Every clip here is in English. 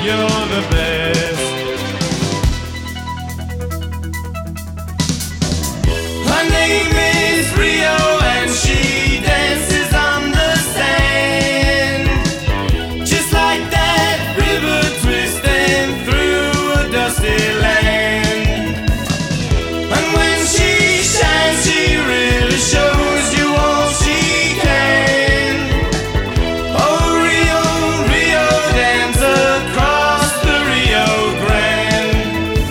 you're the best. Her name is Rio and she dances on the sand, just like that river twisting through a dusty land. And when she shines, she really shows you all she can. Oh, Rio, Rio, dance across the Rio Grande.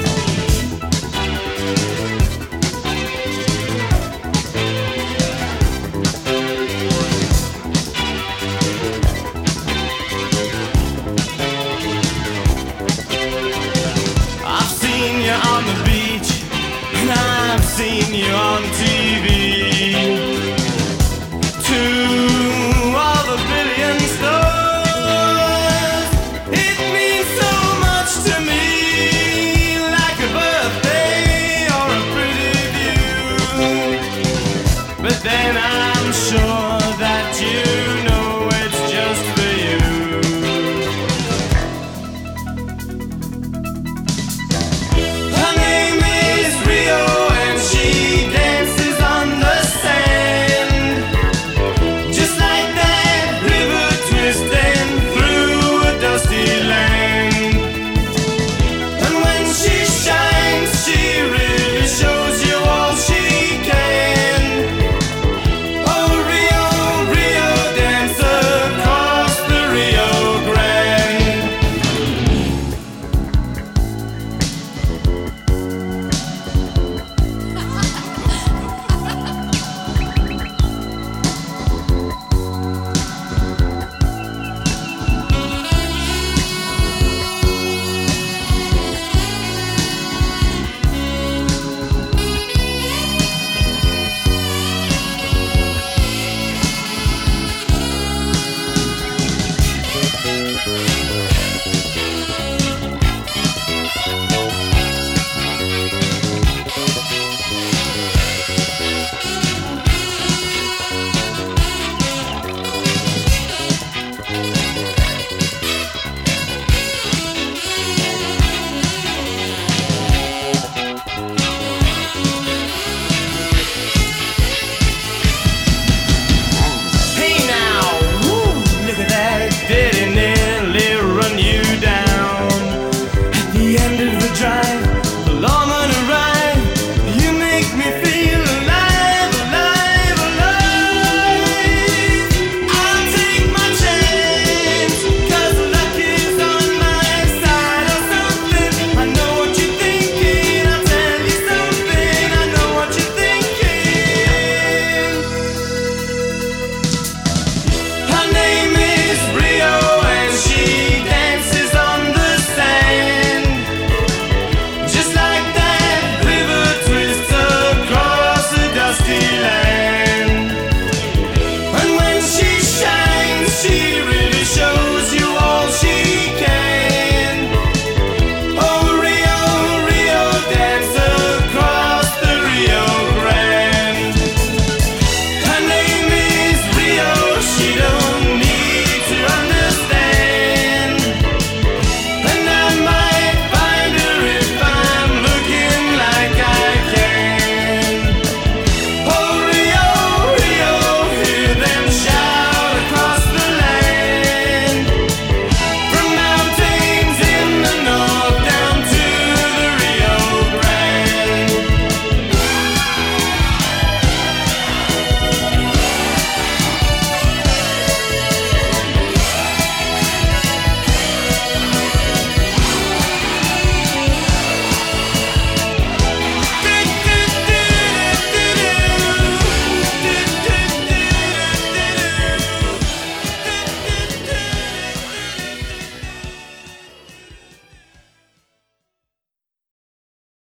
I've seen you on the beach, and I've seen you on TV. To all the billion stars, it means so much to me, like a birthday or a pretty view. But then I'm sure